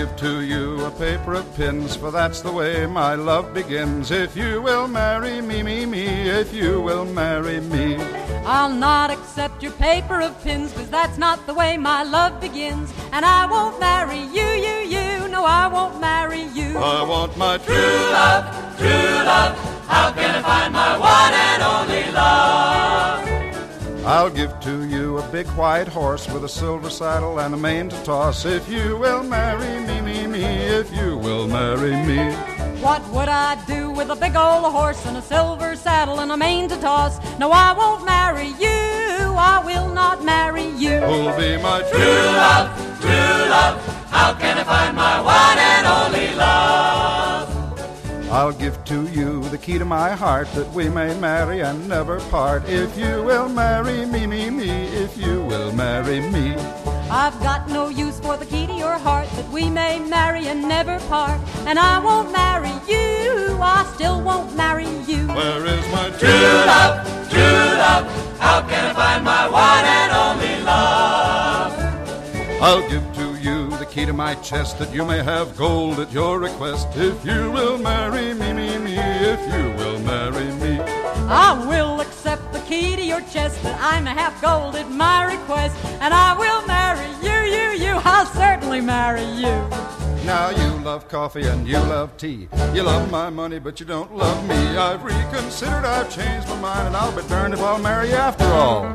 give to you a paper of pins, for that's the way my love begins. If you will marry me, if you will marry me. I'll not accept your paper of pins, 'cause that's not the way my love begins. And I won't marry you, no, I won't marry you. I want my true love, true love. How can I find my one and only love? I'll give to you a big white horse with a silver saddle and a mane to toss. If you will marry me, if you will marry me. What would I do with a big old horse and a silver saddle and a mane to toss? No, I won't marry you, I will not marry you. Who'll be my true love, true love? How can I find my one and only love? I'll give to you the key to my heart, that we may marry and never part. If you will marry me, if you will marry me. I've got no use for the key to your heart, that we may marry and never part. And I won't marry you, I still won't marry you. Where is my true love, true love? How can I find my one and only love? I'll give to you the key to my chest, that you may have gold at your request. If you will marry me, if you will marry me. I will accept the key to your chest, that I may have gold at my request. And I will marry you, I'll certainly marry you. Now you love coffee and you love tea. You love my money, but you don't love me. I've reconsidered, I've changed my mind, and I'll be darned if I'll marry you after all.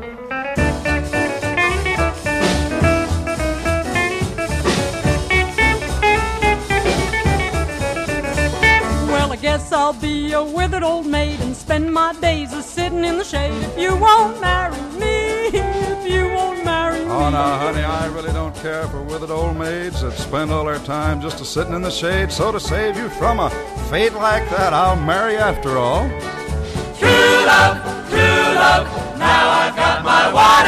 Well, I guess I'll be a withered old maid and spend my days a-sitting in the shade. If you won't marry me, if you won't marry me. Oh, now, honey, I really don't care for withered old maids that spend all their time just a-sitting in the shade. So to save you from a fate like that, I'll marry after all. True love, now I've got my wife.